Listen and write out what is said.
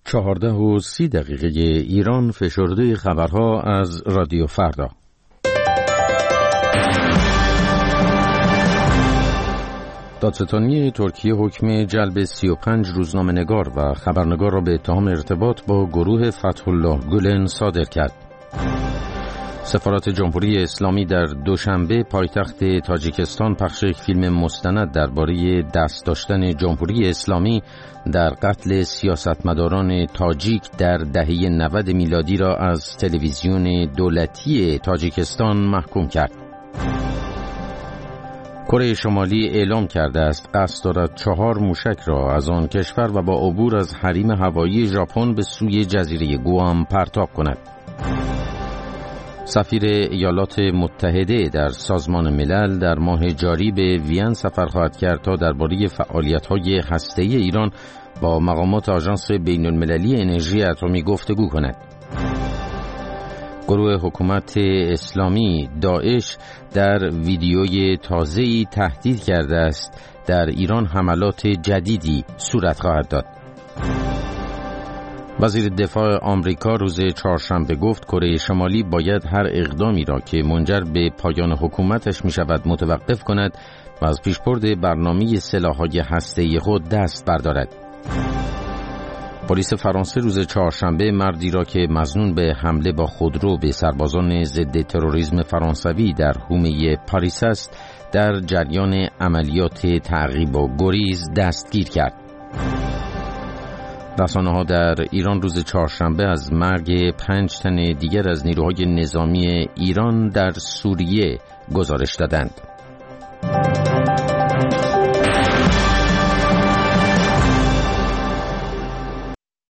14:30 ایران. فشرده خبرها از رادیو فردا. دادستانی ترکیه حکم جلب 35 روزنامه‌نگار و خبرنگار را به اتهام ارتباط با گروه فتح الله گولن صادر کرد. سفارت جمهوری اسلامی در دوشنبه پایتخت تاجیکستان پخش فیلم مستند درباره دست داشتن جمهوری اسلامی در قتل سیاستمداران تاجیک در دهه 90 میلادی را از تلویزیون دولتی تاجیکستان محکوم کرد. کره شمالی اعلام کرده است قصد دارد 4 موشک را از آن کشور و با عبور از حریم هوایی ژاپن به سوی جزیره گوام پرتاب کند. سفیر ایالات متحده در سازمان ملل در ماه جاری به وین سفر خواهد کرد تا درباره فعالیت‌های هسته‌ای ایران با مقامات آژانس بین‌المللی انرژی اتمی گفتگو کند. گروه حکومت اسلامی داعش در ویدیوی تازه‌ای تهدید کرده است در ایران حملات جدیدی صورت خواهد داد. وزیر دفاع آمریکا روز چهارشنبه گفت کره شمالی باید هر اقدامی را که منجر به پایان حکومتش می شود متوقف کند و از پیشبرد برنامه سلاح‌های هسته‌ای خود دست بردارد. پلیس فرانسه روز چهارشنبه مردی را که مظنون به حمله با خودرو به سربازان ضد تروریسم فرانسوی در حومه پاریس است در جریان عملیات تعقیب و گریز دستگیر کرد. رسانه‌ها در ایران روز چهارشنبه از مرگ 5 تن دیگر از نیروهای نظامی ایران در سوریه گزارش دادند.